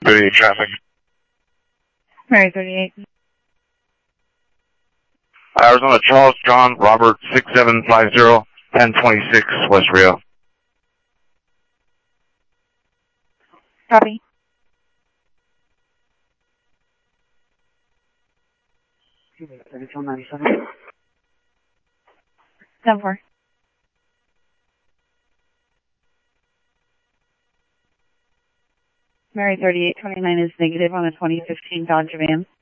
38 traffic. Mary 38. Arizona Charles John Robert 6750 1026 West Rio. Copy. Dirección 97. 10-4. Mary 3829 is negative on a 2015 Dodge van.